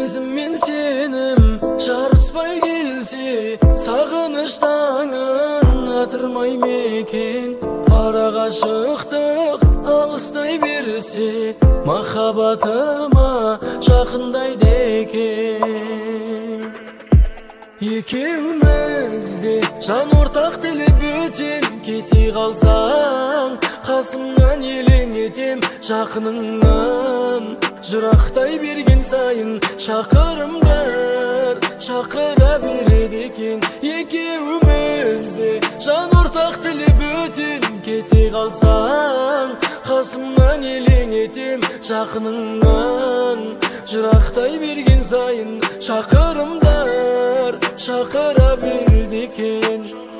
сезім мен сенім жарыспай келсе, сағыныш таңын атырмай мекен. Ара ғашықтық алыстай берсе, махаббатыма жақындайды екен. Екеумізде жан ортақ тілі бөтен, кете қалсаң қасымнан елең етем. Жақыныңнан жырақтай берген сайын шақырымдар шақыра береді екен. Екеумізде жан ортақ тілі бөтен, кете қалсаң қасымнан елең етем. Жақыныңнан жырақтай берген сайын шақырымдар шақыра береді екен.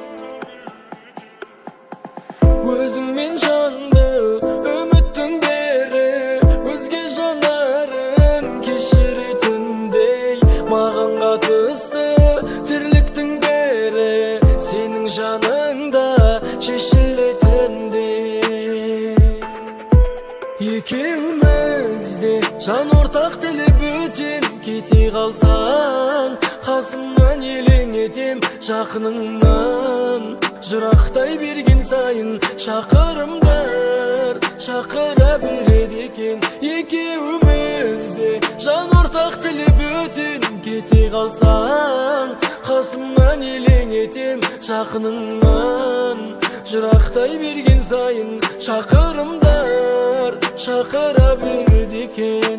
Өзіңмен жанды үміттің бері, өзге жанарын кешіретіндей. Маған қатысты тірліктің бәрі сенің жаныңда шешілетіндей. Екеумізде жан ортақ тілі бөтен, кете қалсаң қасымнан елең етем. Жақыныңнан жырақтай берген сайын шақырымдар шақыра береді екен. Екеумізде жан ортақ тілі бөтен, кете қалсаң қасымнан елең етем. Жақыныңнан жырақтай берген сайын шақырымдар шақыра береді екен.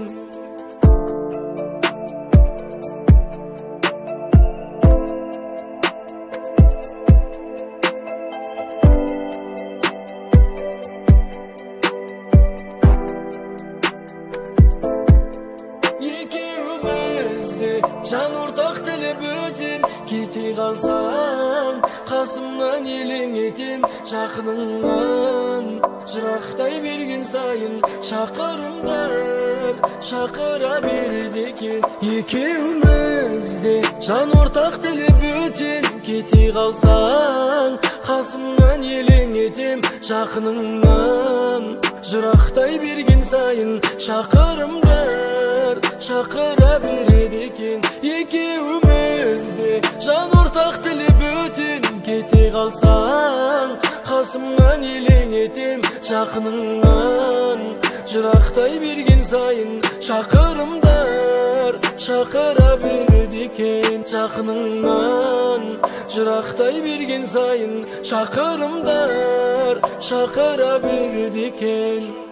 Жан ортақ тілі бөтен, кете қалсаң қасымнан елең етем. Жақыныңнан жырақтай берген сайын шақырымдар шақыра береді екен. Екеумізде жан ортақ тілі бөтен, кете қалсаң қасымнан елең етем. Жақыныңнан жырақтай берген сайын шақырымдар шақыра береді екен. Екеумізде жан ортақ тілі бөтен, кете қалсаң қасымнан елең етем. Жақыныңнан жырақтай берген сайын шақырымдар шақыра береді екен. Жақыныңнан жырақтай берген сайын шақырымдар шақыра береді екен.